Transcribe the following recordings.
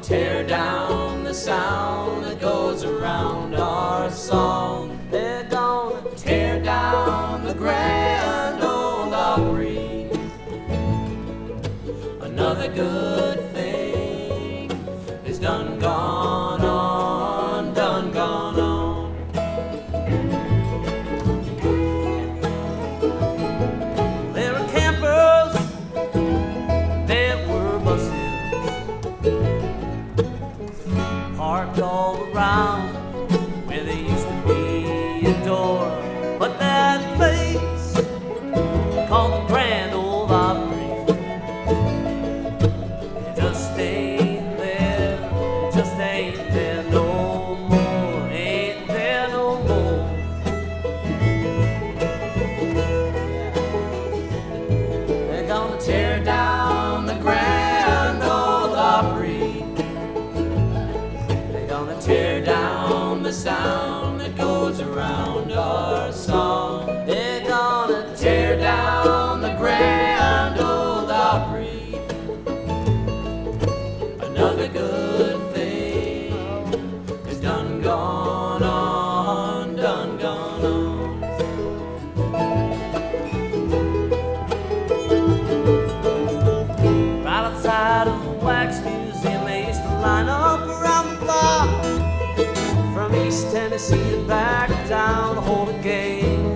tear down the sound that goes around our song. They're gonna tear down the Grand Ole Opry. Another good thing is done gone on, done gone on. There were campers, there were buses parked all around where there used to be a door. But that place called the Grand Ole Opry, it just ain't there, it just ain't there no more, ain't there no more. They're gonna tear down the Grand Ole Opry. They're gonna tear down the sound that goes around our song. They're gonna tear down the Grand Ole Opry. Another good thing is done gone on, done gone on. Right outside of the Wax Museum, they used to line up around the block from East Tennessee and back down the whole game.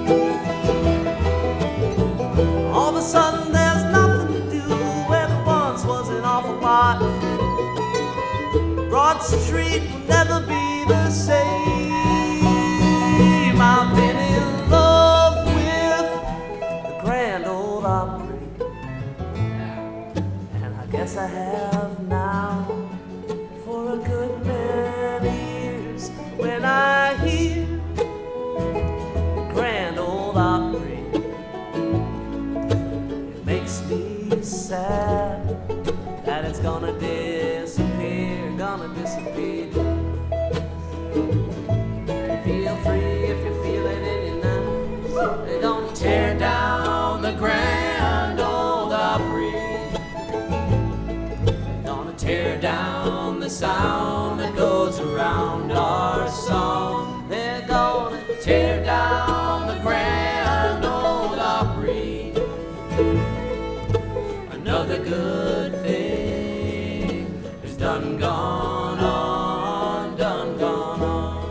All of a sudden there's nothing to do where there once was an awful lot. Broad Street will never be the same. I've been in love with the Grand Ole Opry, and I guess I have now for a good many years. When I hear the Grand Ole Opry, it makes me sad that it's gonna disappear, gonna disappear. Feel free if you're feeling it in your nights. They're gonna tear down the Grand Ole Opry. They're gonna tear down the sound that goes around our song. They're gonna tear down the Grand Ole Opry. Another good thing is done gone on, done gone on.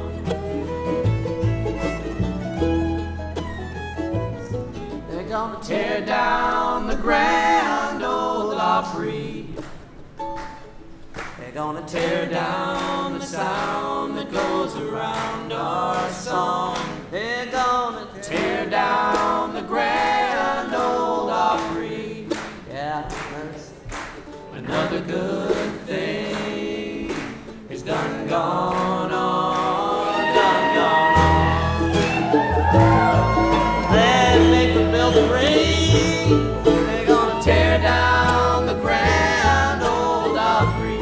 They're gonna tear down the Grand Ole Opry. They're gonna tear down the sound that goes around our song. They're gonna tear down the Grand Ole Opry. Yeah, that's another good thing is done gone on, done gone on. They make the building ring. They're gonna tear down the Grand Ole Opry.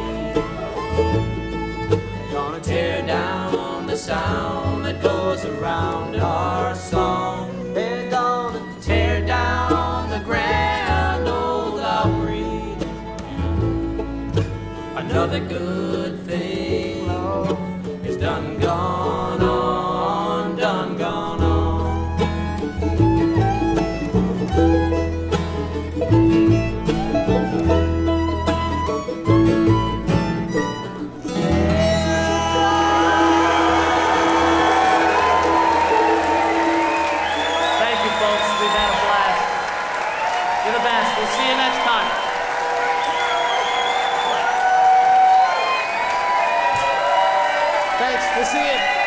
They're gonna tear down the sound that goes around our song. They're gonna tear down the Grand Ole Opry. Another good thing is done gone on, done gone on. Thank you, folks. We've had a blast. You're the best. We'll see you next time. Thanks. We'll see you.